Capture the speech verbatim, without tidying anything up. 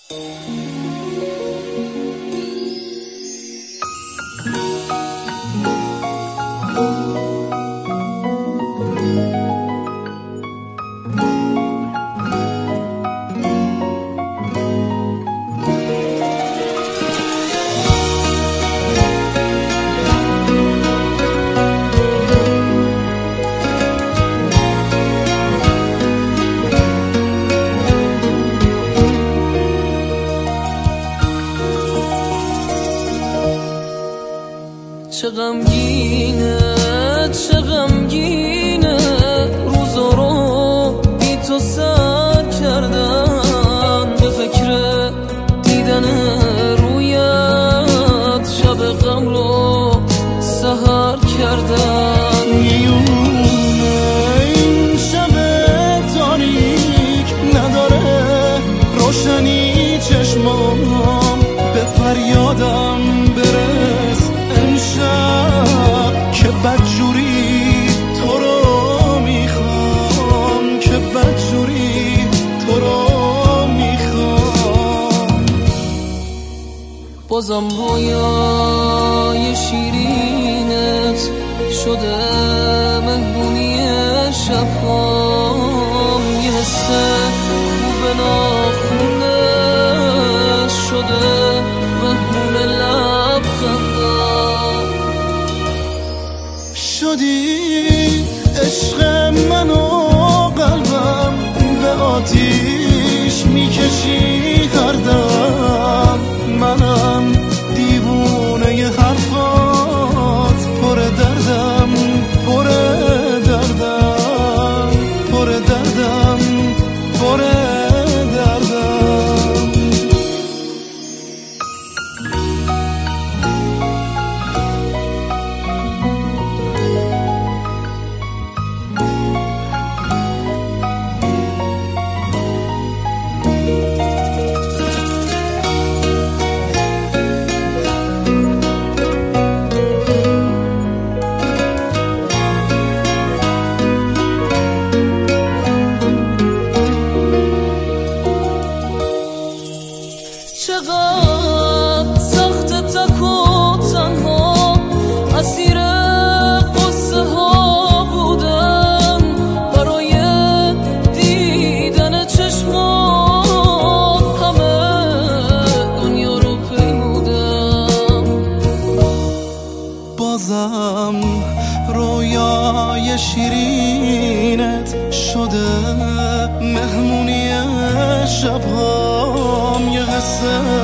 چه غمگینه چه غمگینه روزا رو بی تو سر کردم، به فکر دیدن رویت شب غم رو سحر کردم. میونه این شب تاریک نداره روشنی چشمام، به فریادم برس امشب که بدجوری تو رو میخوام، که بدجوری تو رو میخوام. بازم رویای شیرینت شده مهمونی شبهام، یه حس خوب ناخونه شده مهمون لبخندم. شدی عشق من و قلبم، به آتیش میکشی هر دم. منم دیوونه ی حرفات، پر دردم پر دردم پر دردم پر دردم. چقدر سخت تک و تنها اسیر قصه ها بودم، برای دیدن چشمات همه دنیا رو پیمودم. بازم رویای شیرینت شده مهمونی شبهام، یه قصه